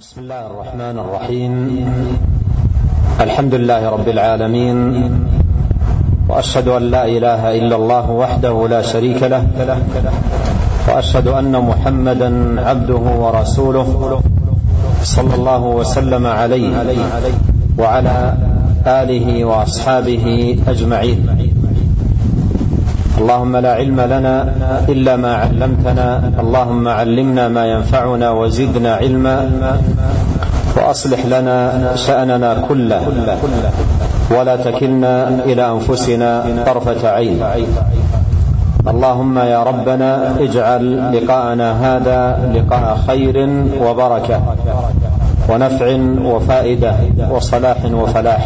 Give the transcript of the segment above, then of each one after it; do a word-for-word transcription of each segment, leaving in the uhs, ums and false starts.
بسم الله الرحمن الرحيم. الحمد لله رب العالمين، وأشهد أن لا إله إلا الله وحده لا شريك له، وأشهد أن محمدا عبده ورسوله صلى الله وسلم عليه وعلى آله وأصحابه أجمعين. اللهم لا علم لنا إلا ما علمتنا، اللهم علمنا ما ينفعنا وزدنا علما، وأصلح لنا شأننا كله ولا تكلنا إلى أنفسنا طرفة عين. اللهم يا ربنا اجعل لقاءنا هذا لقاء خير وبركة ونفع وفائدة وصلاح وفلاح،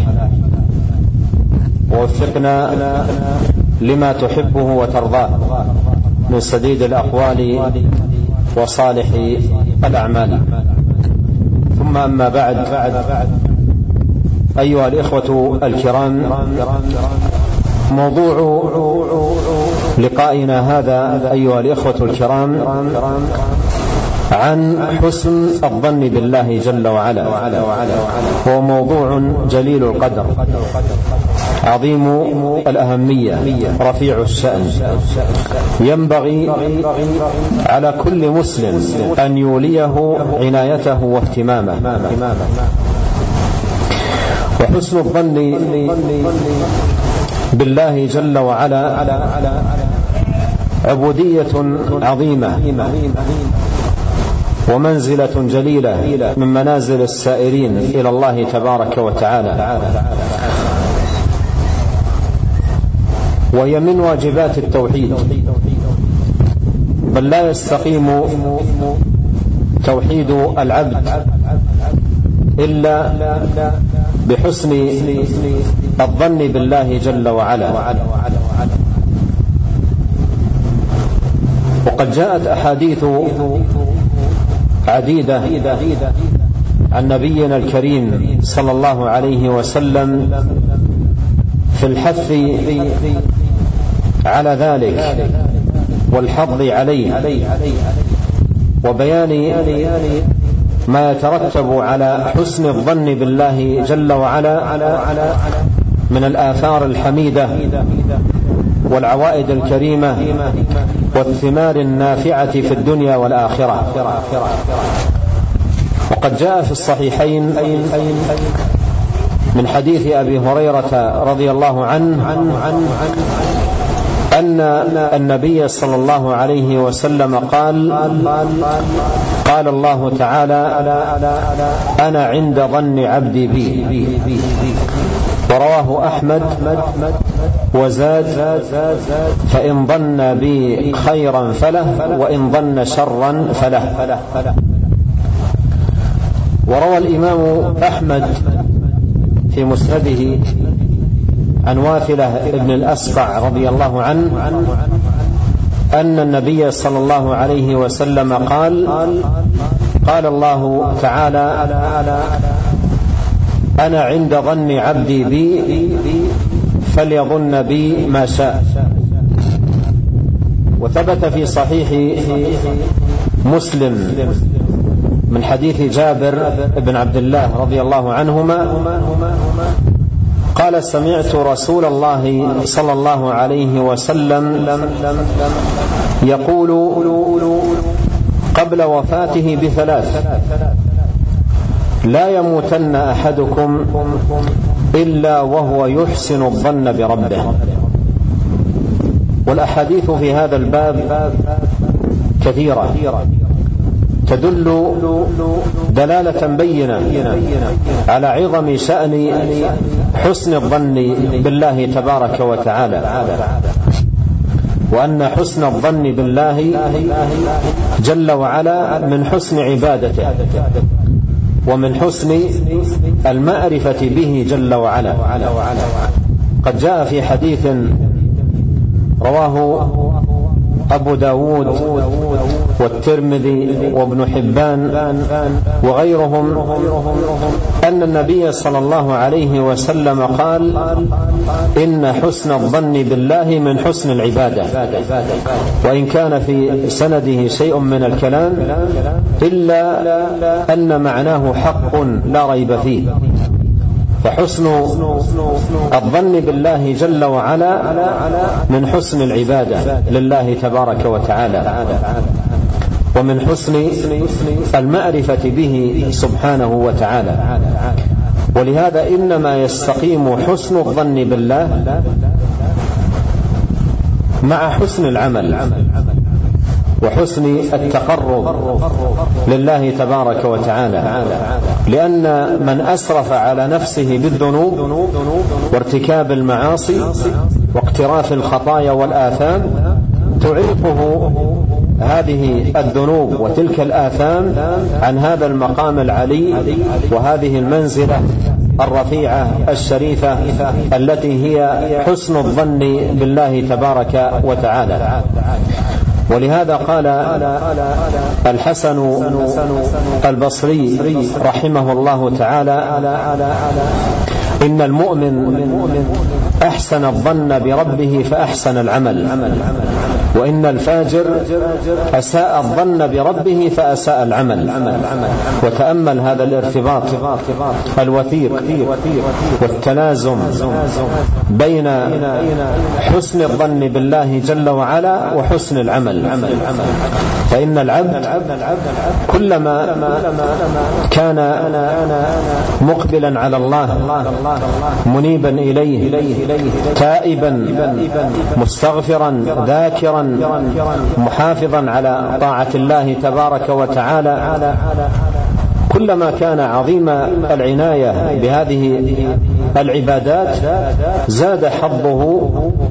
ووفقنا لما تحبه وترضاه من سديد الأقوال وصالح الأعمال. ثم أما بعد، أيها الإخوة الكرام، موضوع لقائنا هذا أيها الإخوة الكرام عن حسن الظن بالله جل وعلا، هو موضوع جليل القدر عظيم الأهمية رفيع الشأن، ينبغي على كل مسلم أن يوليه عنايته واهتمامه. وحسن الظن بالله جل وعلا عبودية عظيمة ومنزلة جليلة من منازل السائرين إلى الله تبارك وتعالى، وهي من واجبات التوحيد. بل لا يستقيم توحيد العبد إلا بحسن الظن بالله جل وعلا. وقد جاءت أحاديث عديدة عن نبينا الكريم صلى الله عليه وسلم في الحث على ذلك والحض عليه، وبيان ما يترتب على حسن الظن بالله جل وعلا من الآثار الحميدة والعوائد الكريمة والثمار النافعة في الدنيا والآخرة. وقد جاء في الصحيحين من حديث أبي هريرة رضي الله عنه أن النبي صلى الله عليه وسلم قال: قال الله تعالى: أنا عند ظن عبدي بي. ورواه أحمد وزاد: فإن ظن بي خيرا فله، وإن ظن شرا فله. وروى الإمام أحمد في مسنده عن واثلة ابن الأسقع رضي الله عنه أن النبي صلى الله عليه وسلم قال: قال الله تعالى: أنا عند ظن عبدي بي فليظن بي ما شاء. وثبت في صحيح مسلم من حديث جابر بن عبد الله رضي الله عنهما قال: سمعت رسول الله صلى الله عليه وسلم يقول قبل وفاته بثلاث: لا يموتن أحدكم إلا وهو يحسن الظن بربه. والأحاديث في هذا الباب كثيرة تدل دلالة بينة على عظم شأن حسن الظن بالله تبارك وتعالى، وأن حسن الظن بالله جل وعلا من حسن عبادته ومن حسن المعرفة به جل وعلا. قد جاء في حديث رواه أبو داود والترمذي وابن حبان وغيرهم أن النبي صلى الله عليه وسلم قال: إن حسن الظن بالله من حسن العبادة، وإن كان في سنده شيء من الكلام إلا أن معناه حق لا ريب فيه. فحسن الظن بالله جل وعلا من حسن العبادة لله تبارك وتعالى، ومن حسن المعرفة به سبحانه وتعالى. ولهذا إنما يستقيم حسن الظن بالله مع حسن العمل وحسن التقرب لله تبارك وتعالى، لأن من أسرف على نفسه بالذنوب وارتكاب المعاصي واقتراف الخطايا والآثام تعيقه هذه الذنوب وتلك الآثام عن هذا المقام العلي وهذه المنزلة الرفيعة الشريفة التي هي حسن الظن بالله تبارك وتعالى. ولهذا قال الحسن البصري رحمه الله تعالى: إن المؤمن أحسن الظن بربه فأحسن العمل، وإن الفاجر أساء الظن بربه فأساء العمل. وتأمل هذا الارتباط الوثيق والتلازم بين حسن الظن بالله جل وعلا وحسن العمل. فإن العبد كلما كان مقبلا على الله منيبا إليه تائبا مستغفرا ذاكرا محافظا على طاعة الله تبارك وتعالى، كلما كان عظيم العناية بهذه العبادات زاد حظه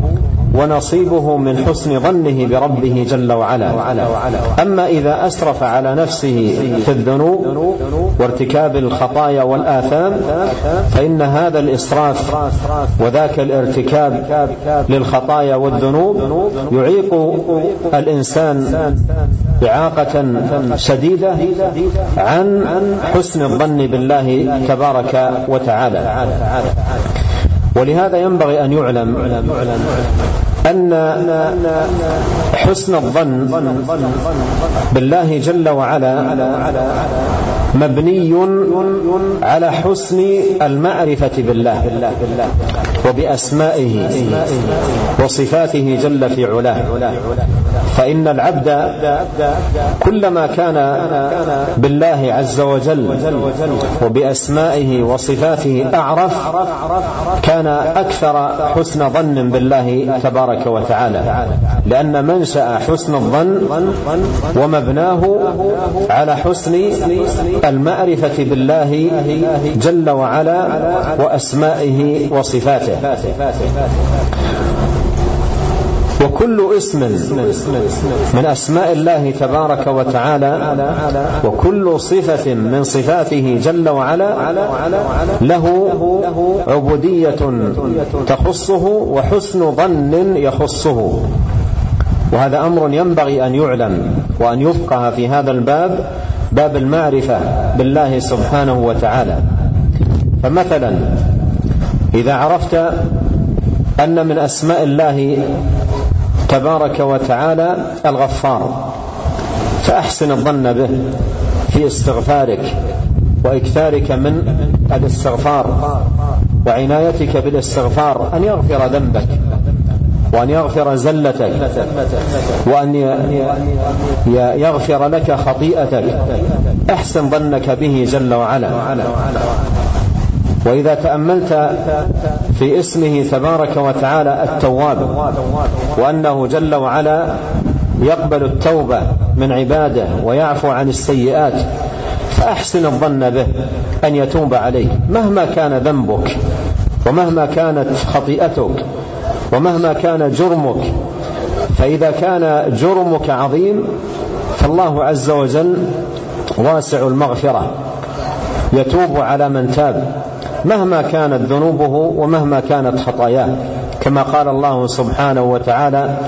ونصيبه من حسن ظنه بربه جل وعلا. أما إذا أسرف على نفسه في الذنوب وارتكاب الخطايا والآثام فإن هذا الإسراف وذاك الارتكاب للخطايا والذنوب يعيق الإنسان إعاقة شديدة عن حسن الظن بالله تبارك وتعالى. ولهذا ينبغي أن يعلم أن حسن الظن بالله جل وعلا مبني على حسن المعرفة بالله وبأسمائه وصفاته جل في علاه. فإن العبد كلما كان بالله عز وجل وبأسمائه وصفاته أعرف كان أكثر حسن ظن بالله تبارك وتعالى، لأن منشأ حسن الظن ومبناه على حسن المعرفة بالله جل وعلا وأسمائه وصفاته. وكل اسم من أسماء الله تبارك وتعالى وكل صفة من صفاته جل وعلا له عبودية تخصه وحسن ظن يخصه. وهذا أمر ينبغي أن يعلم وأن يفقه في هذا الباب، باب المعرفة بالله سبحانه وتعالى. فمثلا إذا عرفت أن من أسماء الله تبارك وتعالى الغفار فأحسن الظن به في استغفارك وإكثارك من الاستغفار وعنايتك بالاستغفار، أن يغفر ذنبك وأن يغفر زلتك وأن يغفر لك خطيئتك. أحسن ظنك به جل وعلا. وإذا تأملت في اسمه تبارك وتعالى التواب، وأنه جل وعلا يقبل التوبة من عباده ويعفو عن السيئات، فأحسن الظن به أن يتوب عليك مهما كان ذنبك ومهما كانت خطيئتك ومهما كان جرمك. فإذا كان جرمك عظيم فالله عز وجل واسع المغفرة يتوب على من تاب مهما كانت ذنوبه ومهما كانت خطاياه، كما قال الله سبحانه وتعالى: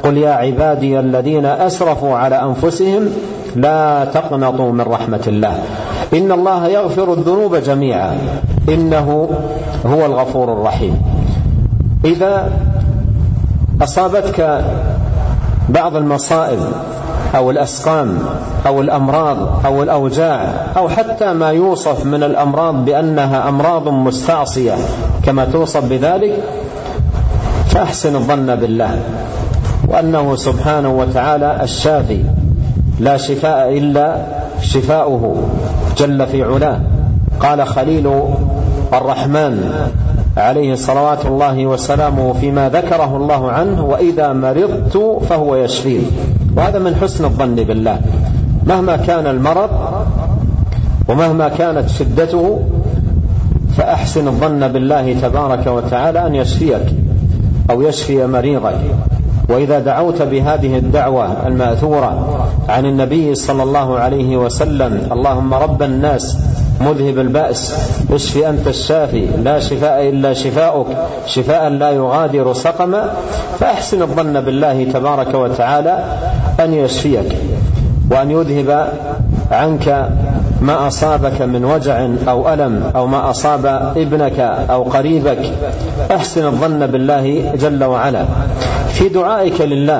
قل يا عبادي الذين أسرفوا على أنفسهم لا تقنطوا من رحمة الله إن الله يغفر الذنوب جميعا إنه هو الغفور الرحيم. إذا أصابتك بعض المصائب أو الأسقام أو الأمراض أو الأوجاع أو حتى ما يوصف من الأمراض بأنها أمراض مستعصية كما توصف بذلك، فأحسن الظن بالله وأنه سبحانه وتعالى الشافي لا شفاء إلا شفاؤه جل في علاه. قال خليل الرحمن عليه صلوات الله وسلامه فيما ذكره الله عنه: وإذا مرضت فهو يشفين. وهذا من حسن الظن بالله، مهما كان المرض ومهما كانت شدته فأحسن الظن بالله تبارك وتعالى أن يشفيك أو يشفي مريضك. وإذا دعوت بهذه الدعوة المأثورة عن النبي صلى الله عليه وسلم: اللهم رب الناس مذهب البأس اشفي أنت الشافي لا شفاء إلا شفاؤك شفاء لا يغادر سقما، فأحسن الظن بالله تبارك وتعالى أن يشفيك وأن يذهب عنك ما أصابك من وجع أو ألم أو ما أصاب ابنك أو قريبك. أحسن الظن بالله جل وعلا في دعائك لله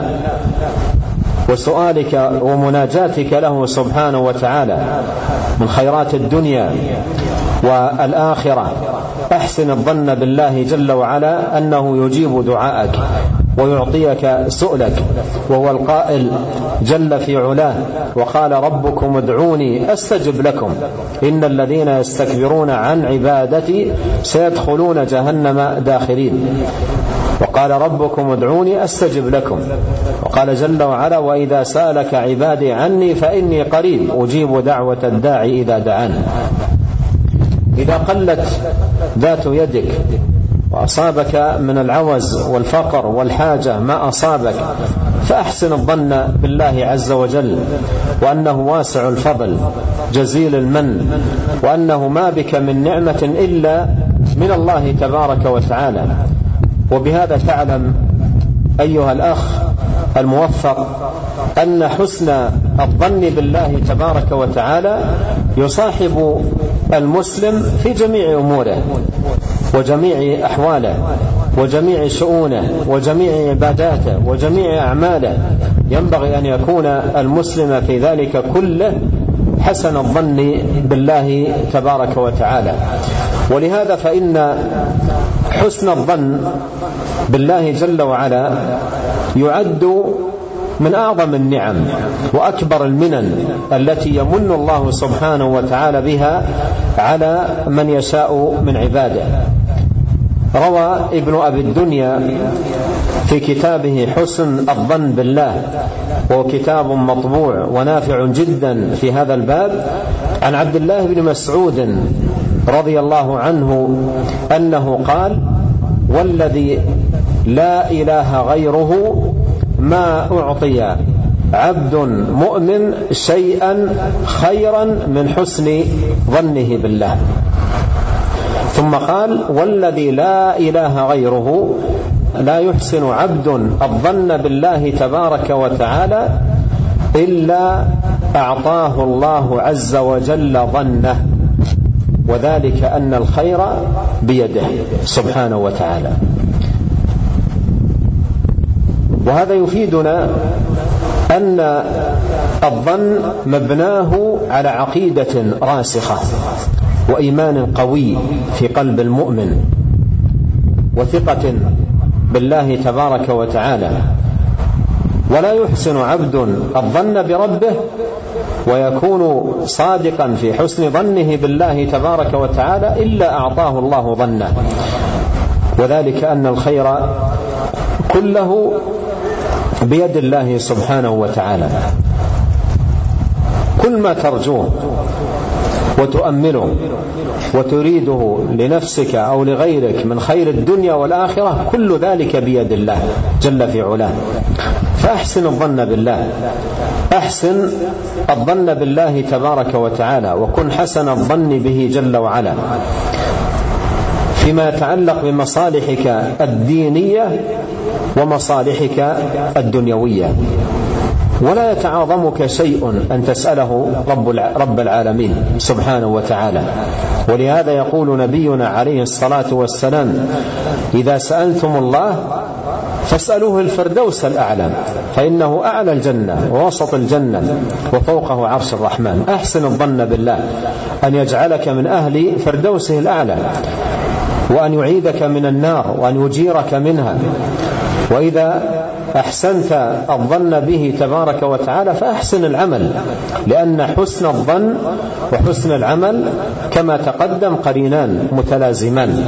وسؤالك ومناجاتك له سبحانه وتعالى من خيرات الدنيا والآخرة. أحسن الظن بالله جل وعلا أنه يجيب دعاءك ويعطيك سؤلك، وهو القائل جل في علاه: وقال ربكم ادعوني أستجب لكم إن الذين يستكبرون عن عبادتي سيدخلون جهنم داخرين. وقال ربكم ادعوني أستجب لكم. وقال جل وعلا: وإذا سألك عبادي عني فإني قريب أجيب دعوة الداعي إذا دعان. إذا قلت ذات يدك وأصابك من العوز والفقر والحاجة ما أصابك فأحسن الظن بالله عز وجل وأنه واسع الفضل جزيل المن، وأنه ما بك من نعمة إلا من الله تبارك وتعالى. وبهذا تعلم أيها الأخ الموفق أن حسن الظن بالله تبارك وتعالى يصاحب المسلم في جميع أموره وجميع أحواله وجميع شؤونه وجميع عباداته وجميع أعماله. ينبغي أن يكون المسلم في ذلك كله حسن الظن بالله تبارك وتعالى. ولهذا فإن حسن الظن بالله جل وعلا يعد من أعظم النعم وأكبر المنن التي يمن الله سبحانه وتعالى بها على من يشاء من عباده. روى ابن أبي الدنيا في كتابه حسن الظن بالله، وهو كتاب مطبوع ونافع جدا في هذا الباب، عن عبد الله بن مسعود رضي الله عنه أنه قال: والذي لا إله غيره ما أعطي عبد مؤمن شيئا خيرا من حسن ظنه بالله. ثم قال: والذي لا إله غيره لا يحسن عبد الظن بالله تبارك وتعالى إلا أعطاه الله عز وجل ظنه، وذلك أن الخير بيده سبحانه وتعالى. وهذا يفيدنا أن الظن مبناه على عقيدة راسخة وإيمان قوي في قلب المؤمن وثقة بالله تبارك وتعالى. ولا يحسن عبد الظن بربه ويكون صادقا في حسن ظنه بالله تبارك وتعالى إلا أعطاه الله ظنه، وذلك أن الخير كله بيد الله سبحانه وتعالى. كل ما ترجوه وتؤمله وتريده لنفسك أو لغيرك من خير الدنيا والآخرة كل ذلك بيد الله جل في علاه. فأحسن الظن بالله، أحسن الظن بالله تبارك وتعالى، وكن حسن الظن به جل وعلا فيما يتعلق بمصالحك الدينية ومصالحك الدنيوية، ولا يتعاظمك شيء أن تسأله رب العالمين سبحانه وتعالى. ولهذا يقول نبينا عليه الصلاة والسلام: إذا سألتم الله فاسألوه الفردوس الأعلى، فإنه أعلى الجنة ووسط الجنة وفوقه عرش الرحمن. أحسن الظن بالله أن يجعلك من أهل فردوسه الأعلى، وأن يعيدك من النار، وأن يجيرك منها. وإذا أحسنت الظن به تبارك وتعالى فأحسن العمل، لأن حسن الظن وحسن العمل كما تقدم قرينان متلازمان،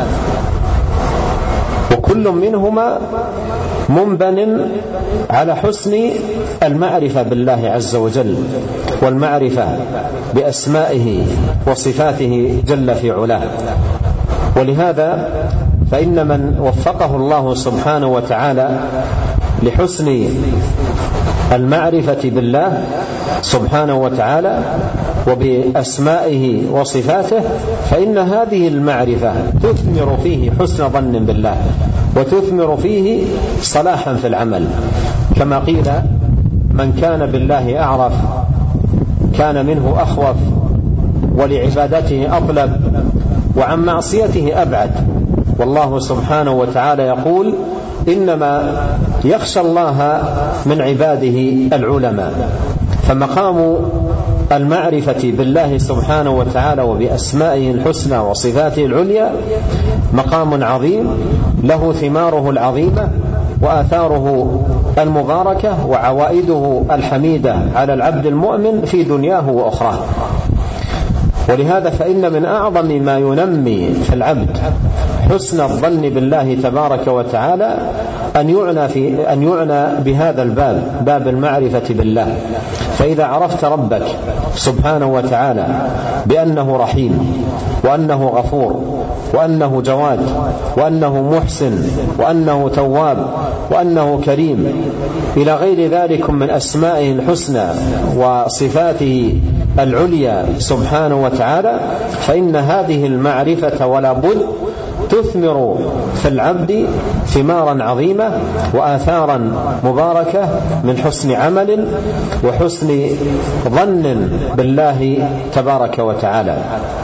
وكل منهما منبن على حسن المعرفة بالله عز وجل، والمعرفة بأسمائه وصفاته جل في علاه. ولهذا فإن من وفقه الله سبحانه وتعالى لحسن المعرفة بالله سبحانه وتعالى وبأسمائه وصفاته، فإن هذه المعرفة تثمر فيه حسن ظن بالله، وتثمر فيه صلاحا في العمل، كما قيل: من كان بالله أعرف كان منه أخوف، ولعبادته أطلب، وعن معصيته أبعد. والله سبحانه وتعالى يقول: إنما يخشى الله من عباده العلماء. فمقام المعرفة بالله سبحانه وتعالى وبأسمائه الحسنى وصفاته العليا مقام عظيم، له ثماره العظيمة وآثاره المباركة وعوائده الحميدة على العبد المؤمن في دنياه وأخراه. ولهذا فإن من أعظم ما ينمي في العبد حسن الظن بالله تبارك وتعالى أن يعنى, في أن يعنى بهذا الباب، باب المعرفة بالله. فإذا عرفت ربك سبحانه وتعالى بأنه رحيم، وأنه غفور، وأنه جواد، وأنه محسن، وأنه تواب، وأنه كريم، إلى غير ذلك من أسمائه الحسنى وصفاته العليا سبحانه وتعالى، فإن هذه المعرفة ولا بد تثمر في العبد ثمارا عظيمة وآثارا مباركة من حسن عمل وحسن ظن بالله تبارك وتعالى.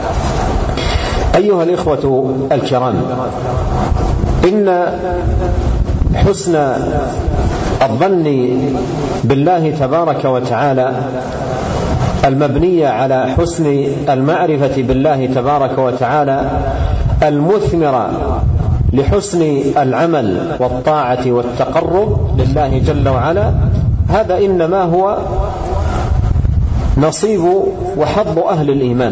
أيها الإخوة الكرام، إن حسن الظن بالله تبارك وتعالى المبنية على حسن المعرفة بالله تبارك وتعالى المثمرة لحسن العمل والطاعة والتقرب لله جل وعلا، هذا إنما هو نصيب وحظ أهل الإيمان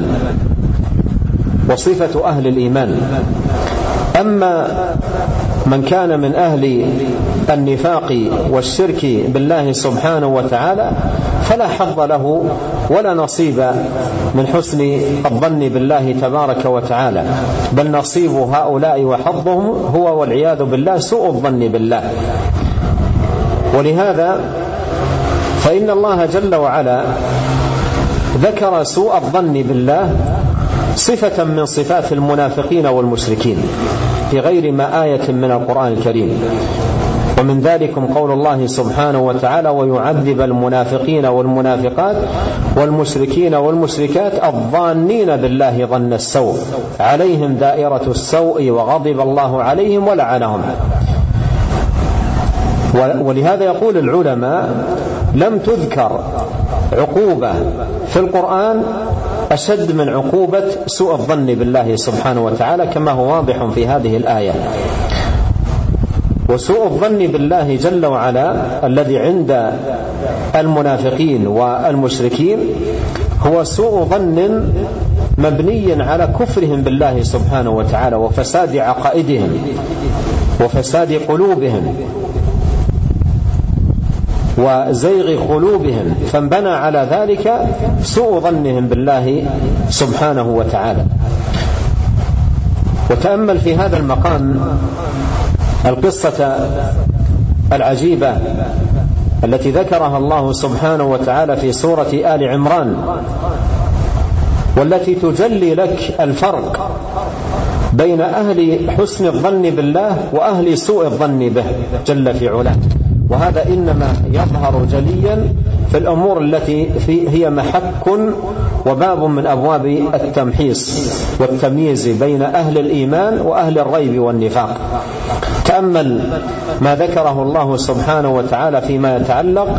وصفة أهل الإيمان. أما من كان من أهل النفاق والشرك بالله سبحانه وتعالى فلا حظ له ولا نصيب من حسن الظن بالله تبارك وتعالى، بل نصيب هؤلاء وحظهم هو والعياذ بالله سوء الظن بالله. ولهذا فإن الله جل وعلا ذكر سوء الظن بالله صفة من صفات المنافقين والمشركين في غير ما آية من القرآن الكريم. ومن ذلكم قول الله سبحانه وتعالى: ويعذب المنافقين والمنافقات والمشركين والمشركات الظانين بالله ظن السوء عليهم دائرة السوء وغضب الله عليهم ولعنهم. ولهذا يقول العلماء: لم تذكر عقوبة في القرآن أشد من عقوبة سوء الظن بالله سبحانه وتعالى، كما هو واضح في هذه الآية. وسوء الظن بالله جل وعلا الذي عند المنافقين والمشركين هو سوء ظن مبني على كفرهم بالله سبحانه وتعالى وفساد عقائدهم وفساد قلوبهم وزيغ قلوبهم، فانبنى على ذلك سوء ظنهم بالله سبحانه وتعالى. وتأمل في هذا المقام القصة العجيبة التي ذكرها الله سبحانه وتعالى في سورة آل عمران، والتي تجلي لك الفرق بين أهل حسن الظن بالله وأهل سوء الظن به جل في علاه، وهذا إنما يظهر جليا في الأمور التي في هي محك وباب من أبواب التمحيص والتمييز بين أهل الإيمان وأهل الريب والنفاق. تأمل ما ذكره الله سبحانه وتعالى فيما يتعلق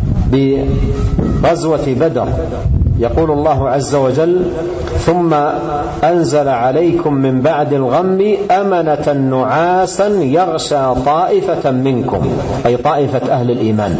بغزوة بدر. يقول الله عز وجل: ثم أنزل عليكم من بعد الغم أمنة نعاسا يغشى طائفة منكم، أي طائفة أهل الإيمان.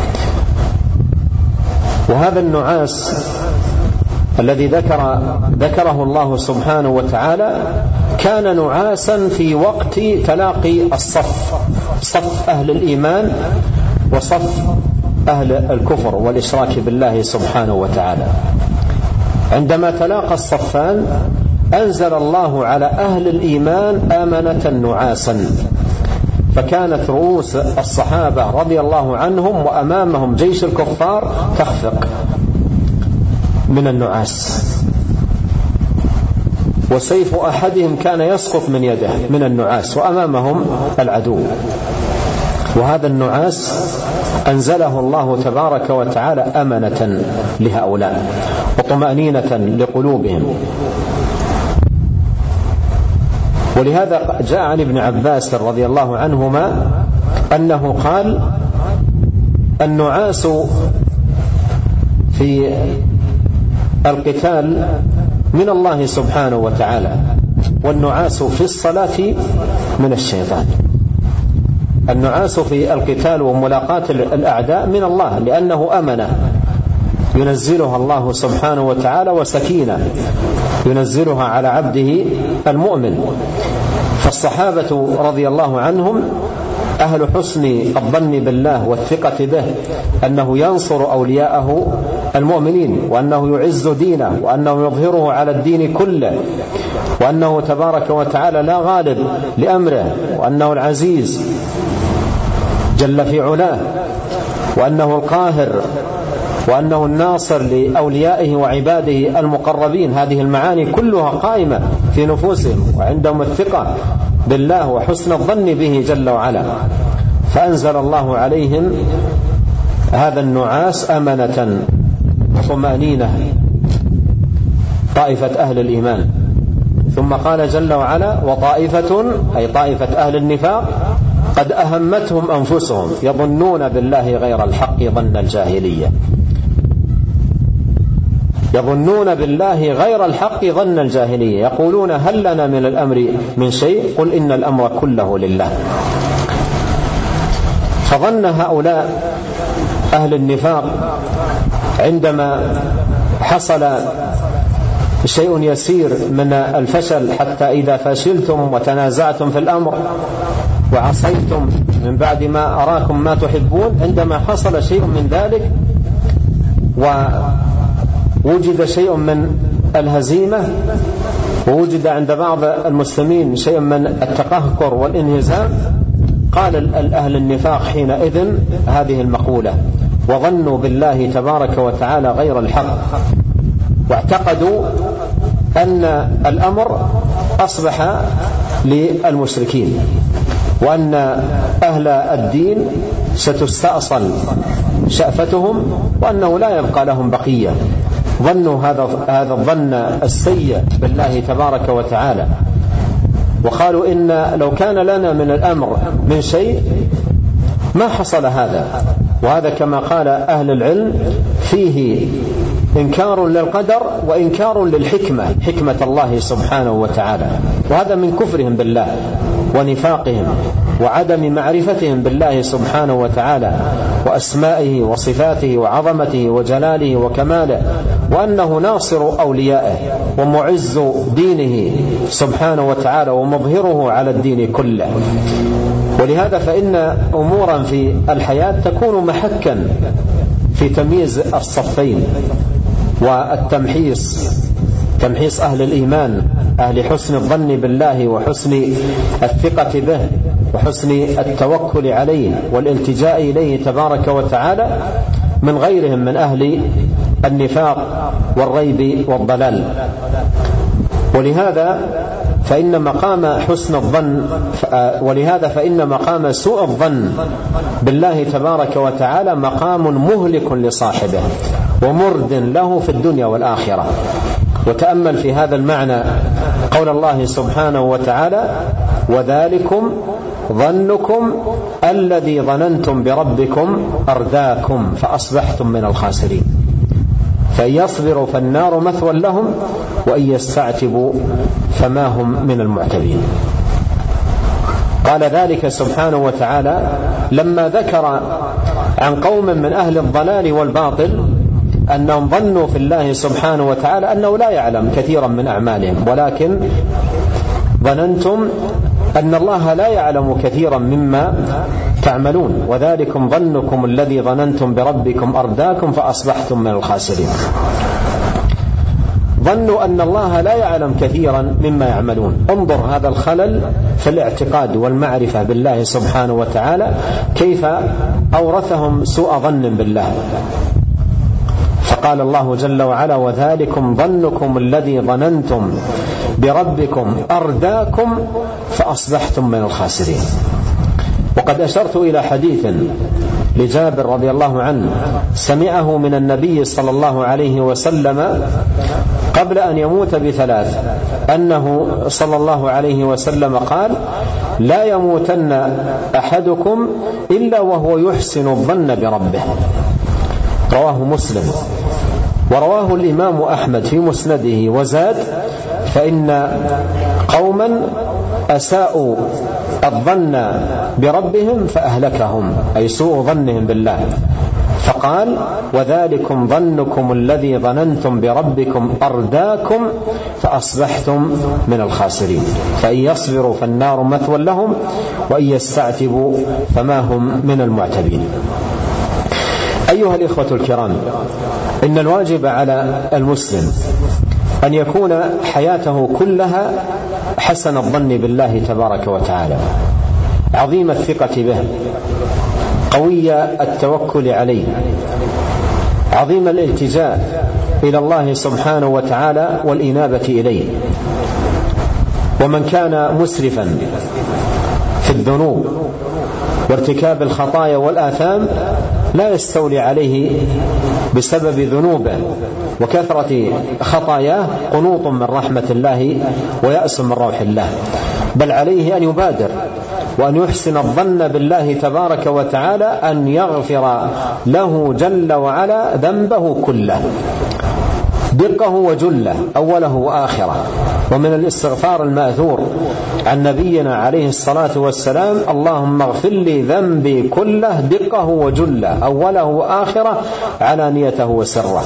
وهذا النعاس الذي ذكر ذكره الله سبحانه وتعالى كان نعاسا في وقت تلاقي الصف، صف أهل الإيمان وصف أهل الكفر والإشراك بالله سبحانه وتعالى. عندما تلاقى الصفان أنزل الله على أهل الإيمان آمنة نعاسا، فكانت رؤوس الصحابة رضي الله عنهم وأمامهم جيش الكفار تخفق من النعاس، وسيف أحدهم كان يسقط من يده من النعاس وأمامهم العدو. وهذا النعاس أنزله الله تبارك وتعالى أمنة لهؤلاء وطمأنينة لقلوبهم. ولهذا جاء عن ابن عباس رضي الله عنهما أنه قال: النعاس في القتال من الله سبحانه وتعالى، والنعاس في الصلاة من الشيطان. النعاس في القتال وملاقاة الأعداء من الله، لأنه أمنة ينزلها الله سبحانه وتعالى، وسكينة ينزلها على عبده المؤمن. فالصحابة رضي الله عنهم أهل حسن الظن بالله والثقة به، أنه ينصر أولياءه المؤمنين، وأنه يعز دينه، وأنه يظهره على الدين كله، وأنه تبارك وتعالى لا غالب لأمره، وأنه العزيز جل في علاه، وأنه القاهر، وأنه الناصر لأوليائه وعباده المقربين. هذه المعاني كلها قائمة في نفوسهم، وعندهم الثقة بالله وحسن الظن به جل وعلا. فأنزل الله عليهم هذا النعاس أمنة وطمأنينة طائفة أهل الإيمان. ثم قال جل وعلا: وطائفة، أي طائفة أهل النفاق، قد أهمتهم أنفسهم يظنون بالله غير الحق ظن الجاهلية. يظنون بالله غير الحق ظن الجاهلية، يقولون: هل لنا من الأمر من شيء؟ قل إن الأمر كله لله. فظن هؤلاء أهل النفاق عندما حصل شيء يسير من الفشل، حتى إذا فشلتم وتنازعتم في الأمر وعصيتم من بعد ما أراكم ما تحبون، عندما حصل شيء من ذلك ووجد شيء من الهزيمة، ووجد عند بعض المسلمين شيء من التقهقر والانهزام، قال أهل النفاق حينئذ هذه المقولة: وظنوا بالله تبارك وتعالى غير الحق، واعتقدوا أن الأمر أصبح للمشركين، وأن أهل الدين ستستأصل شأفتهم، وأنه لا يبقى لهم بقية. ظنوا هذا هذا الظن السيء بالله تبارك وتعالى، وقالوا: إن لو كان لنا من الأمر من شيء ما حصل هذا. وهذا كما قال أهل العلم فيه إنكار للقدر وإنكار للحكمة، حكمة الله سبحانه وتعالى. وهذا من كفرهم بالله ونفاقهم وعدم معرفتهم بالله سبحانه وتعالى وأسمائه وصفاته وعظمته وجلاله وكماله، وأنه ناصر أوليائه ومعز دينه سبحانه وتعالى ومظهره على الدين كله. ولهذا فإن أمورا في الحياة تكون محكا في تمييز الصفين والتمحيص، تمحيص أهل الإيمان، أهل حسن الظن بالله وحسن الثقة به وحسن التوكل عليه والالتجاء إليه تبارك وتعالى، من غيرهم من أهل النفاق والريب والضلال. ولهذا فإن مقام حسن الظن ولهذا فإن مقام سوء الظن بالله تبارك وتعالى مقام مهلك لصاحبه ومرد له في الدنيا والآخرة. وتأمل في هذا المعنى قول الله سبحانه وتعالى: وذلكم ظنكم الذي ظننتم بربكم أرداكم فأصبحتم من الخاسرين. فإن يصبروا فالنار مثوى لهم وإن يستعتبوا فما هم من المعتبين. قال ذلك سبحانه وتعالى لما ذكر عن قوم من أهل الضلال والباطل أنهم ظنوا في الله سبحانه وتعالى أنه لا يعلم كثيرا من أعمالهم، ولكن ظننتم أن الله لا يعلم كثيرا مما تعملون. وذلكم ظنكم الذي ظننتم بربكم أرداكم فأصبحتم من الخاسرين. ظنوا أن الله لا يعلم كثيرا مما يعملون. انظر هذا الخلل في الاعتقاد والمعرفة بالله سبحانه وتعالى كيف أورثهم سوء ظن بالله. فقال الله جل وعلا: وذلكم ظنكم الذي ظننتم بربكم أرداكم فأصبحتم من الخاسرين. وقد أشرت إلى حديث لجابر رضي الله عنه سمعه من النبي صلى الله عليه وسلم قبل أن يموت بثلاث، أنه صلى الله عليه وسلم قال: لا يموتن أحدكم إلا وهو يحسن الظن بربه. رواه مسلم. ورواه الإمام أحمد في مسنده وزاد: فإن قوما أساءوا الظن بربهم فأهلكهم، أي سوء ظنهم بالله. فقال: وذلكم ظنكم الذي ظننتم بربكم أرداكم فأصبحتم من الخاسرين. فإن يصبروا فالنار مثوى لهم وإن يستعتبوا فما هم من المعتبين. أيها الإخوة الكرام، إن الواجب على المسلم أن يكون حياته كلها حسن الظن بالله تبارك وتعالى، عظيم الثقة به، قوي التوكل عليه، عظيم الالتجاء إلى الله سبحانه وتعالى والإنابة إليه. ومن كان مسرفا في الذنوب وارتكاب الخطايا والآثام لا يستولي عليه بسبب ذنوبه وكثرة خطاياه قنوط من رحمة الله ويأس من روح الله، بل عليه أن يبادر وأن يحسن الظن بالله تبارك وتعالى أن يغفر له جل وعلا ذنبه كله، دقه وجله، أوله وآخره. ومن الاستغفار المأثور عن نبينا عليه الصلاة والسلام: اللهم اغفر لي ذنبي كله دقه وجله، أوله وآخره، علانيته وسره.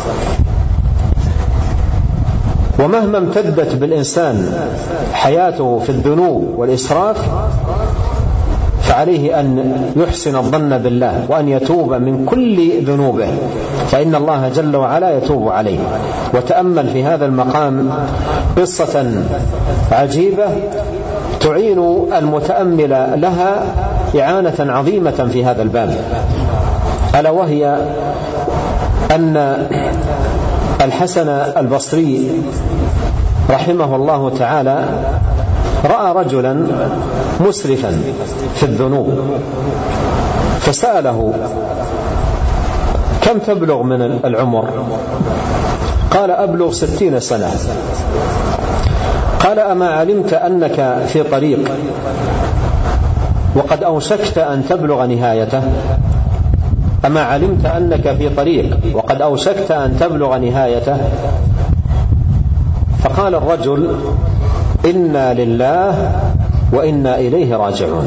ومهما امتدت بالإنسان حياته في الذنوب والإسراف فعليه أن يحسن الظن بالله وأن يتوب من كل ذنوبه، فإن الله جل وعلا يتوب عليه. وتأمل في هذا المقام قصة عجيبة تعين المتأمل لها إعانة عظيمة في هذا الباب، ألا وهي أن الحسن البصري رحمه الله تعالى رأى رجلا مسرفا في الذنوب فسأله: كم تبلغ من العمر؟ قال: أبلغ ستين سنة. قال: أما علمت أنك في طريق وقد أوشكت أن تبلغ نهايته؟ أما علمت أنك في طريق وقد أوشكت أن تبلغ نهايته؟ فقال الرجل: إنا لله وإنا إليه راجعون.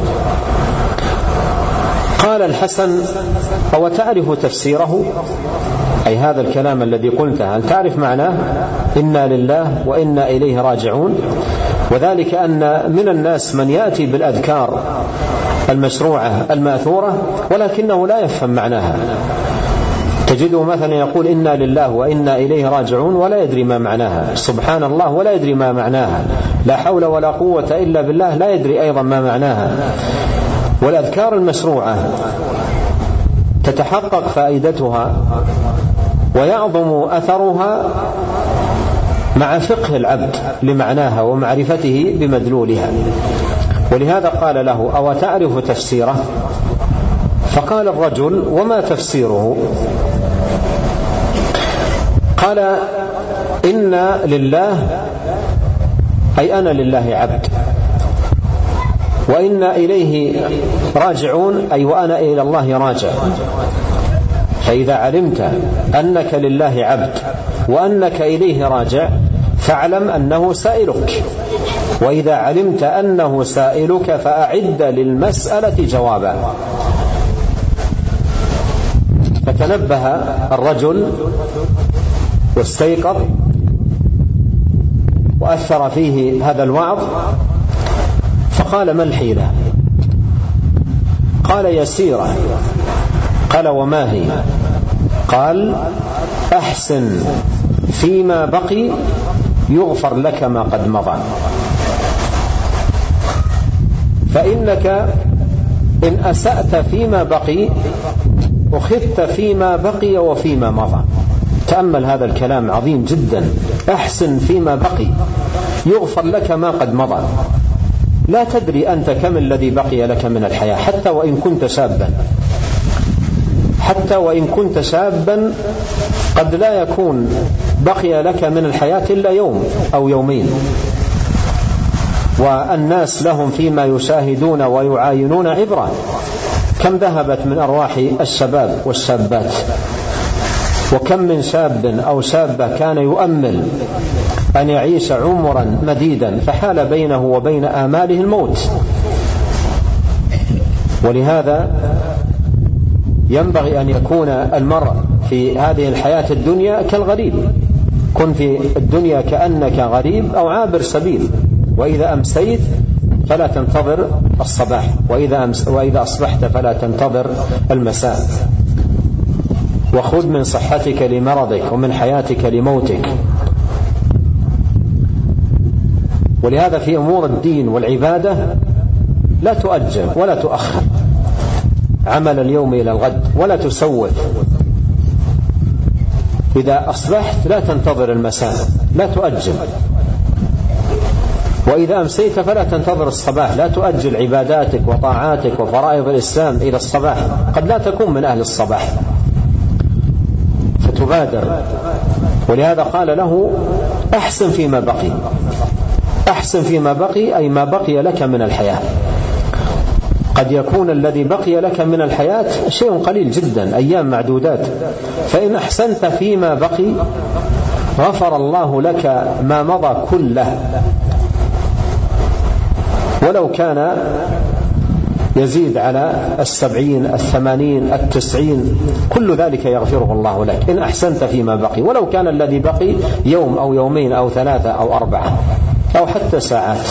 قال الحسن: أو تعرف تفسيره؟ أي هذا الكلام الذي قلته هل تعرف معناه؟ إنا لله وإنا إليه راجعون. وذلك أن من الناس من يأتي بالأذكار المشروعة الماثورة ولكنه لا يفهم معناها. تجده مثلا يقول إنا لله وإنا إليه راجعون ولا يدري ما معناها، سبحان الله ولا يدري ما معناها، لا حول ولا قوة إلا بالله لا يدري أيضا ما معناها. والأذكار المشروعة تتحقق فائدتها ويعظم أثرها مع فقه العبد لمعناها ومعرفته بمدلولها. ولهذا قال له: أو تعرف تفسيره؟ فقال الرجل: وما تفسيره؟ قال: إن لله، أي أنا لله عبد، وإنا إليه راجعون، أي وأنا إلى الله راجع. فإذا علمت أنك لله عبد وأنك إليه راجع فاعلم أنه سائلك، وإذا علمت أنه سائلك فأعد للمسألة جوابا. فتنبه الرجل واستيقظ وأثر فيه هذا الوعظ، فقال: ما الحيلة؟ قال: يسيرة. قال: وما هي؟ قال: أحسن فيما بقي يغفر لك ما قد مضى، فإنك إن أسأت فيما بقي أخذت فيما بقي وفيما مضى. تأمل هذا الكلام عظيم جدا. أحسن فيما بقي يغفر لك ما قد مضى. لا تدري أنت كم الذي بقي لك من الحياة، حتى وإن كنت شابا، حتى وإن كنت شابا قد لا يكون بقي لك من الحياة إلا يوم أو يومين، والناس لهم فيما يشاهدون ويعاينون عبرة. كم ذهبت من أرواح الشباب والشابات، وكم من شاب أو شابة كان يؤمل أن يعيش عمرا مديدا فحال بينه وبين آماله الموت. ولهذا ينبغي أن يكون المرء في هذه الحياة الدنيا كالغريب. كن في الدنيا كأنك غريب أو عابر سبيل، وإذا أمسيت فلا تنتظر الصباح، وإذا, أمس وإذا أصبحت فلا تنتظر المساء. وخذ من صحتك لمرضك ومن حياتك لموتك. ولهذا في أمور الدين والعبادة لا تؤجل ولا تؤخر عمل اليوم إلى الغد، ولا تسوف. إذا أصبحت لا تنتظر المساء، لا تؤجل. وإذا أمسيت فلا تنتظر الصباح، لا تؤجل عباداتك وطاعاتك وفرائض الإسلام إلى الصباح، قد لا تكون من أهل الصباح، فتبادر. ولهذا قال له: أحسن فيما بقي. أحسن فيما بقي أي ما بقي لك من الحياة. قد يكون الذي بقي لك من الحياة شيء قليل جدا، أيام معدودات، فإن أحسنت فيما بقي غفر الله لك ما مضى كله، ولو كان يزيد على السبعين الثمانين التسعين، كل ذلك يغفره الله لك إن أحسنت فيما بقي، ولو كان الذي بقي يوم أو يومين أو ثلاثة أو أربعة أو حتى ساعات.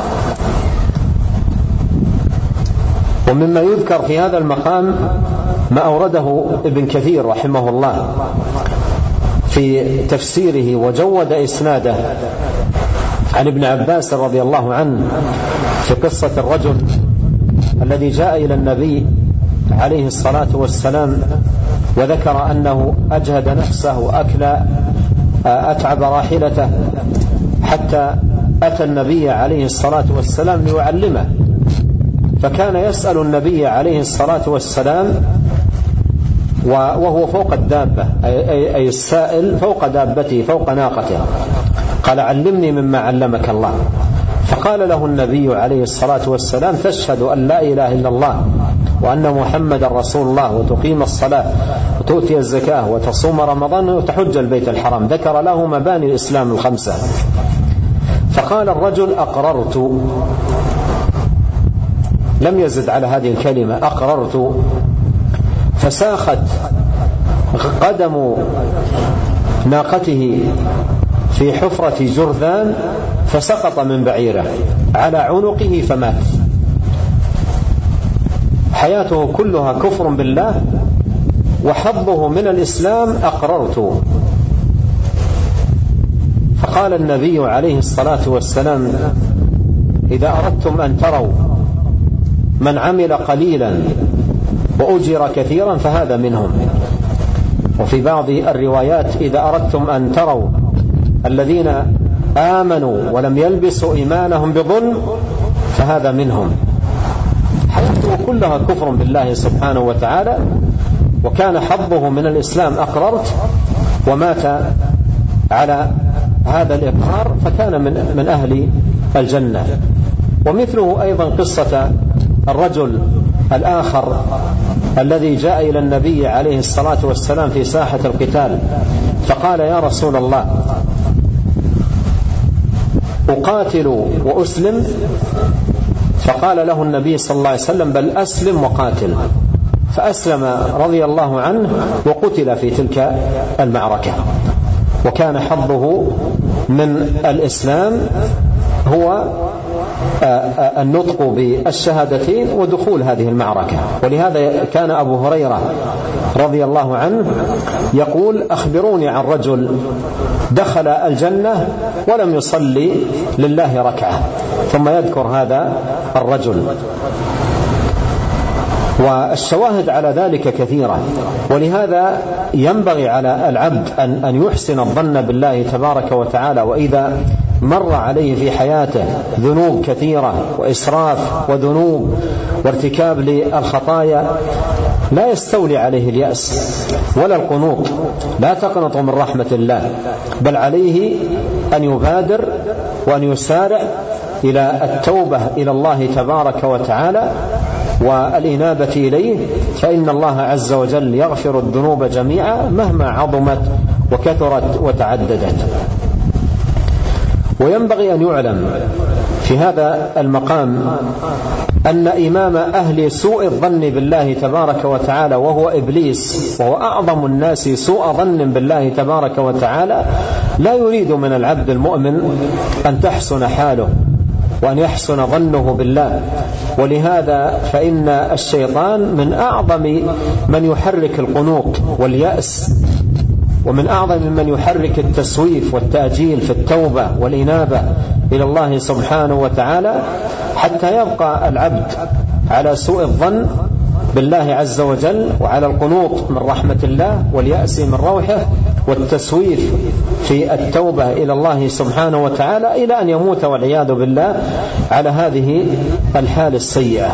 ومما يذكر في هذا المقام ما أورده ابن كثير رحمه الله في تفسيره وجود إسناده عن ابن عباس رضي الله عنه في قصة الرجل الذي جاء إلى النبي عليه الصلاة والسلام وذكر أنه أجهد نفسه وأكل أتعب راحلته حتى أتى النبي عليه الصلاة والسلام ليعلمه، فكان يسأل النبي عليه الصلاة والسلام وهو فوق الدابة، أي السائل فوق دابته فوق ناقته، قال: علمني مما علمك الله. فقال له النبي عليه الصلاة والسلام: تشهد أن لا إله إلا الله وأن محمد رسول الله، وتقيم الصلاة وتؤتي الزكاة وتصوم رمضان وتحج البيت الحرام. ذكر له مباني الإسلام الخمسة. فقال الرجل: أقررت. لم يزد على هذه الكلمة، أقررت. فساخت قدم ناقته في حفرة جرذان فسقط من بعيره على عنقه فمات. حياته كلها كفر بالله، وحظه من الإسلام أقررت. فقال النبي عليه الصلاة والسلام: إذا أردتم أن تروا من عمل قليلا وأجر كثيرا فهذا منهم. وفي بعض الروايات: إذا أردتم أن تروا الذين آمنوا ولم يلبسوا إيمانهم بظلم فهذا منهم، حياته كلها كفر بالله سبحانه وتعالى، وكان حظه من الإسلام أقررت ومات على هذا الإقرار فكان من, من أهل الجنة. ومثله أيضا قصة الرجل الآخر الذي جاء إلى النبي عليه الصلاة والسلام في ساحة القتال فقال: يا رسول الله، أقاتل وأسلم؟ فقال له النبي صلى الله عليه وسلم: بل أسلم وقاتل. فأسلم رضي الله عنه وقتل في تلك المعركة. وكان حظه من الإسلام هو النطق بالشهادتين ودخول هذه المعركة. ولهذا كان أبو هريرة رضي الله عنه يقول: أخبروني عن رجل دخل الجنة ولم يصلي لله ركعة، ثم يذكر هذا الرجل. والشواهد على ذلك كثيرة، ولهذا ينبغي على العبد أن يحسن الظن بالله تبارك وتعالى، وإذا مر عليه في حياته ذنوب كثيرة وإسراف وذنوب وارتكاب للخطايا لا يستولي عليه اليأس ولا القنوط، لا تقنطوا من رحمة الله، بل عليه أن يبادر وأن يسارع إلى التوبة إلى الله تبارك وتعالى والإنابة إليه، فإن الله عز وجل يغفر الذنوب جميعا مهما عظمت وكثرت وتعددت. وينبغي أن يعلم في هذا المقام أن إمام أهل سوء الظن بالله تبارك وتعالى وهو إبليس، وهو أعظم الناس سوء ظن بالله تبارك وتعالى، لا يريد من العبد المؤمن أن تحسن حاله وأن يحسن ظنه بالله. ولهذا فإن الشيطان من أعظم من يحرك القنوط واليأس، ومن أعظم من يحرك التسويف والتأجيل في التوبة والإنابة إلى الله سبحانه وتعالى، حتى يبقى العبد على سوء الظن بالله عز وجل وعلى القنوط من رحمة الله واليأس من روحه والتسويف في التوبة إلى الله سبحانه وتعالى، إلى أن يموت والعياذ بالله على هذه الحال السيئة.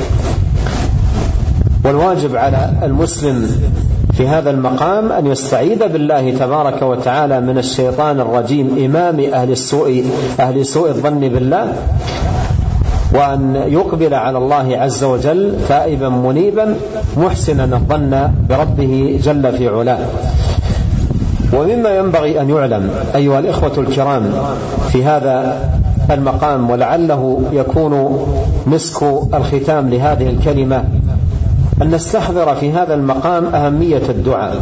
والواجب على المسلم في هذا المقام أن يستعيذ بالله تبارك وتعالى من الشيطان الرجيم إمام أهل السوء أهل سوء الظن بالله، وأن يقبل على الله عز وجل تائبا منيبا محسنا الظن بربه جل في علاه. ومما ينبغي أن يعلم أيها الإخوة الكرام في هذا المقام، ولعله يكون مسك الختام لهذه الكلمة، أن نستحضر في هذا المقام أهمية الدعاء.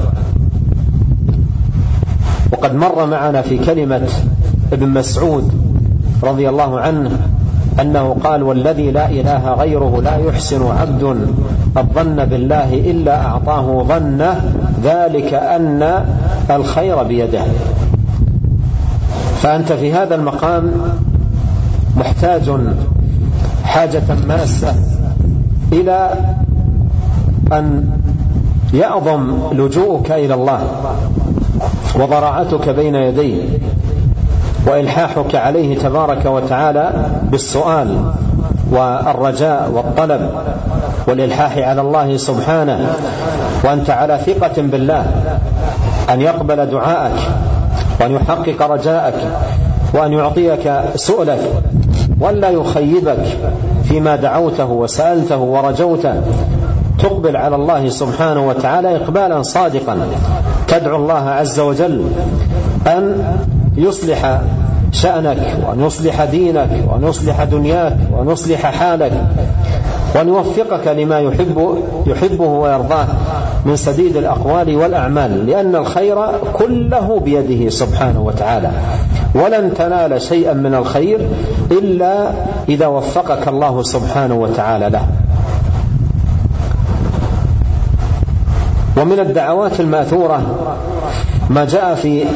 وقد مر معنا في كلمة ابن مسعود رضي الله عنه أنه قال: والذي لا إله غيره لا يحسن عبد الظن بالله إلا أعطاه ظنه، ذلك أن الخير بيده. فأنت في هذا المقام محتاج حاجة ماسة إلى أن يعظم لجوءك إلى الله وضراعتك بين يديه وإلحاحك عليه تبارك وتعالى بالسؤال والرجاء والطلب والإلحاح على الله سبحانه، وأنت على ثقة بالله أن يقبل دعاءك وأن يحقق رجاءك وأن يعطيك سؤلك وأن لا يخيبك فيما دعوته وسألته ورجوته. تقبل على الله سبحانه وتعالى إقبالا صادقا، تدعو الله عز وجل أن يصلح شأنك وأن يصلح دينك وأن يصلح دنياك وأن يصلح حالك وأن يوفقك لما يحب يحبه ويرضاه من سديد الأقوال والأعمال، لأن الخير كله بيده سبحانه وتعالى، ولن تنال شيئا من الخير إلا إذا وفقك الله سبحانه وتعالى له. ومن الدعوات الماثورة ما جاء في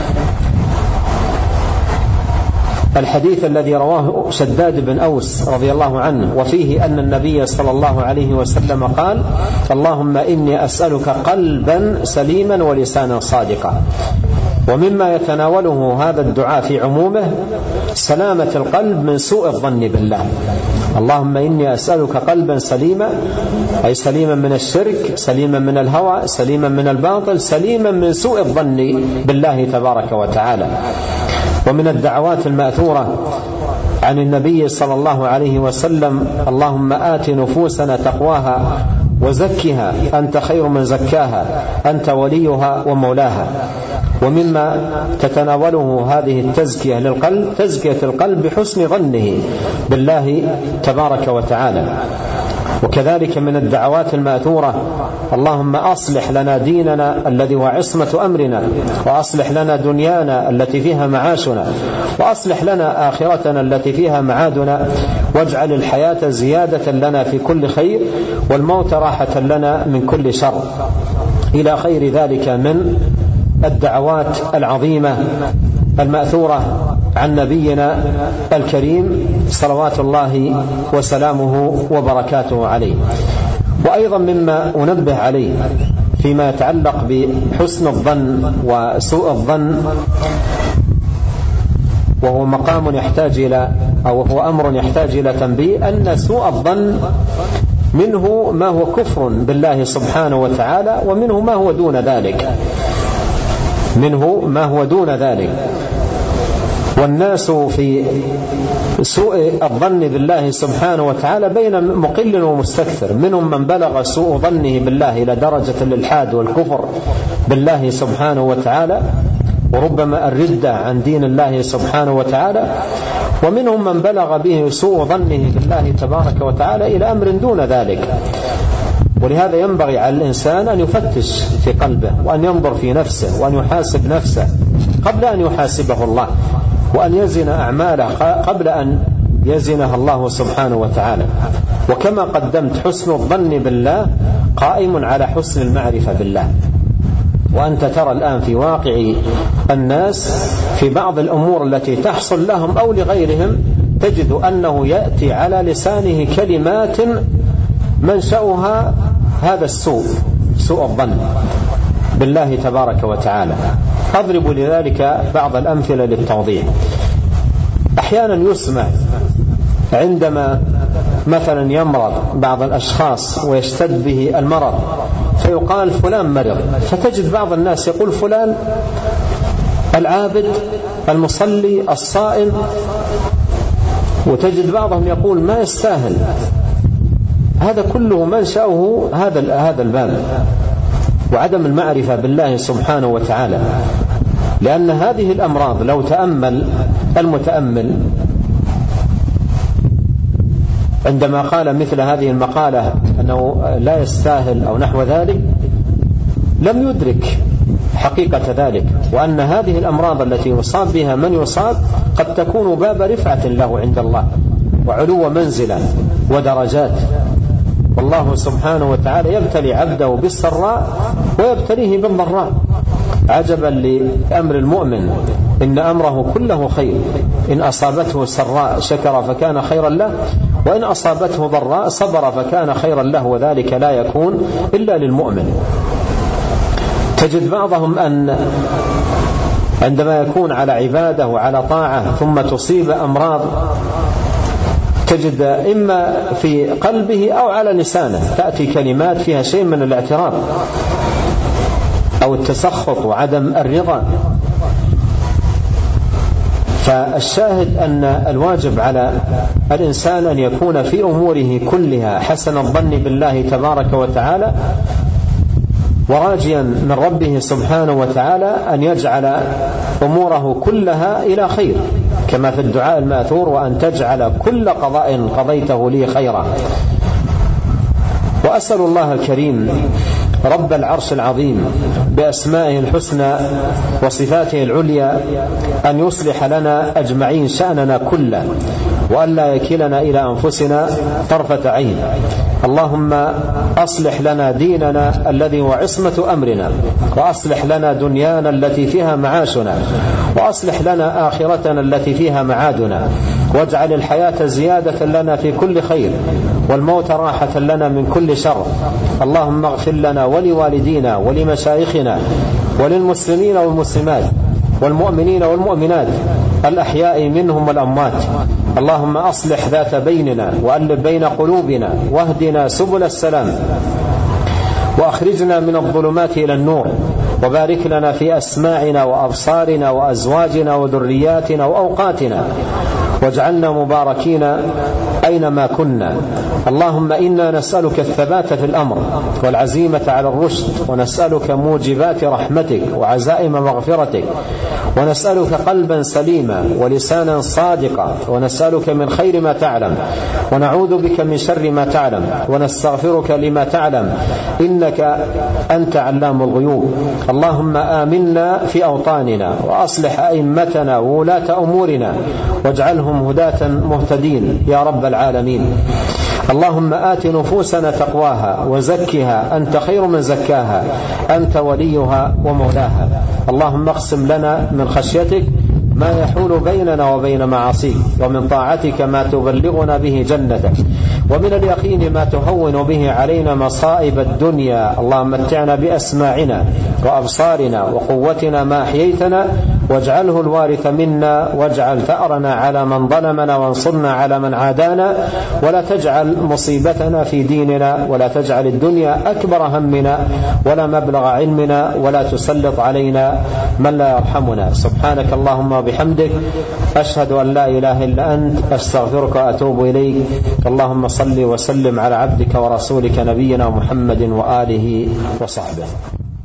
الحديث الذي رواه شداد بن أوس رضي الله عنه، وفيه أن النبي صلى الله عليه وسلم قال: اللهم إني أسألك قلبا سليما ولسانا صادقا. ومما يتناوله هذا الدعاء في عمومه سلامة القلب من سوء الظن بالله. اللهم إني أسألك قلبا سليما، أي سليما من الشرك، سليما من الهوى، سليما من الباطل، سليما من سوء الظن بالله تبارك وتعالى. ومن الدعوات المأثورة عن النبي صلى الله عليه وسلم: اللهم آت نفوسنا تقواها وزكها أنت خير من زكاها أنت وليها ومولاها. ومما تتناوله هذه التزكية للقلب تزكية القلب بحسن ظنه بالله تبارك وتعالى. وكذلك من الدعوات المأثورة: اللهم أصلح لنا ديننا الذي هو عصمة أمرنا، وأصلح لنا دنيانا التي فيها معاشنا، وأصلح لنا آخرتنا التي فيها معادنا، واجعل الحياة زيادة لنا في كل خير، والموت راحة لنا من كل شر، إلى خير ذلك من الدعوات العظيمة المأثورة عن نبينا الكريم صلوات الله وسلامه وبركاته عليه. وأيضا مما أنبه عليه فيما يتعلق بحسن الظن وسوء الظن، وهو مقام يحتاج إلى أو هو أمر يحتاج إلى تنبيه، أن سوء الظن منه ما هو كفر بالله سبحانه وتعالى، ومنه ما هو دون ذلك منه ما هو دون ذلك والناس في سوء الظن بالله سبحانه وتعالى بين مقل ومستكثر. منهم من بلغ سوء ظنه بالله إلى درجة الإلحاد والكفر بالله سبحانه وتعالى، وربما الردة عن دين الله سبحانه وتعالى. ومنهم من بلغ به سوء ظنه بالله تبارك وتعالى إلى أمر دون ذلك. ولهذا ينبغي على الإنسان أن يفتش في قلبه، وأن ينظر في نفسه، وأن يحاسب نفسه قبل أن يحاسبه الله، وأن يزن أعماله قبل أن يزنها الله سبحانه وتعالى. وكما قدمت حسن الظن بالله قائم على حسن المعرفة بالله. وأنت ترى الآن في واقع الناس في بعض الأمور التي تحصل لهم أو لغيرهم، تجد أنه يأتي على لسانه كلمات منشأها هذا السوء، سوء الظن بالله تبارك وتعالى. أضرب لذلك بعض الأمثلة للتوضيح. أحيانا يسمع عندما مثلا يمرض بعض الأشخاص ويشتد به المرض فيقال فلان مرض، فتجد بعض الناس يقول فلان العابد المصلي الصائم، وتجد بعضهم يقول ما يستاهل. هذا كله منشأه هذا هذا الباب، وعدم المعرفة بالله سبحانه وتعالى. لأن هذه الأمراض لو تأمل المتأمل عندما قال مثل هذه المقالة أنه لا يستاهل أو نحو ذلك، لم يدرك حقيقة ذلك، وأن هذه الأمراض التي يصاب بها من يصاب قد تكون باب رفعة له عند الله، وعلو منزلة ودرجات. والله سبحانه وتعالى يبتلي عبده بالسراء ويبتليه بالضراء. عجبا لأمر المؤمن، إن أمره كله خير، إن أصابته سراء شكر فكان خيرا له، وإن أصابته ضراء صبر فكان خيرا له، وذلك لا يكون إلا للمؤمن. تجد بعضهم أن عندما يكون على عبادة وعلى طاعة ثم تصيب أمراض، تجد إما في قلبه أو على لسانه تأتي كلمات فيها شيء من الاعتراض أو التسخط وعدم الرضا. فالشاهد أن الواجب على الإنسان أن يكون في أموره كلها حسن الظن بالله تبارك وتعالى، وراجيا من ربه سبحانه وتعالى أن يجعل أموره كلها إلى خير، كما في الدعاء المأثور: وأن تجعل كل قضاء قضيته لي خيرا. وأسأل الله الكريم رب العرش العظيم بأسمائه الحسنى وصفاته العليا أن يصلح لنا أجمعين شأننا كله، وأن لا يكلنا إلى أنفسنا طرفة عين. اللهم أصلح لنا ديننا الذي هو عصمة أمرنا، وأصلح لنا دنيانا التي فيها معاشنا، وأصلح لنا آخرتنا التي فيها معادنا، واجعل الحياة زيادة لنا في كل خير، والموت راحة لنا من كل شر. اللهم اغفر لنا ولوالدينا ولمشايخنا وللمسلمين والمسلمات والمؤمنين والمؤمنات الأحياء منهم والأموات. اللهم أصلح ذات بيننا وألف بين قلوبنا واهدنا سبل السلام وأخرجنا من الظلمات إلى النور، وبارك لنا في أسماعنا وأبصارنا وأزواجنا وذرياتنا وأوقاتنا، واجعلنا مباركين أينما كنا. اللهم إنا نسألك الثبات في الأمر والعزيمة على الرشد، ونسألك موجبات رحمتك وعزائم مغفرتك، ونسألك قلبا سليما ولسانا صادقا، ونسألك من خير ما تعلم ونعوذ بك من شر ما تعلم، ونستغفرك لما تعلم إنك أنت علام الغيوب. اللهم آمنا في أوطاننا وأصلح أئمتنا وولاة أمورنا واجعلهم هداة مهتدين يا رب العالمين. اللهم آت نفوسنا تقواها وزكها أنت خير من زكاها، أنت وليها ومولاها. اللهم اقسم لنا من خشيتك ما يحول بيننا وبين معاصيك، ومن طاعتك ما تبلغنا به جنتك، ومن اليقين ما تهون به علينا مصائب الدنيا. اللهم متعنا بأسماعنا وأبصارنا وقوتنا ما أحييتنا، واجعله الوارث منا، واجعل ثأرنا على من ظلمنا، وانصرنا على من عادانا، ولا تجعل مصيبتنا في ديننا، ولا تجعل الدنيا أكبر همنا ولا مبلغ علمنا، ولا تسلط علينا من لا يرحمنا. سبحانك اللهم وبحمدك، أشهد أن لا إله إلا أنت، أستغفرك وأتوب إليك. اللهم صل وسلم على عبدك ورسولك نبينا محمد وآله وصحبه.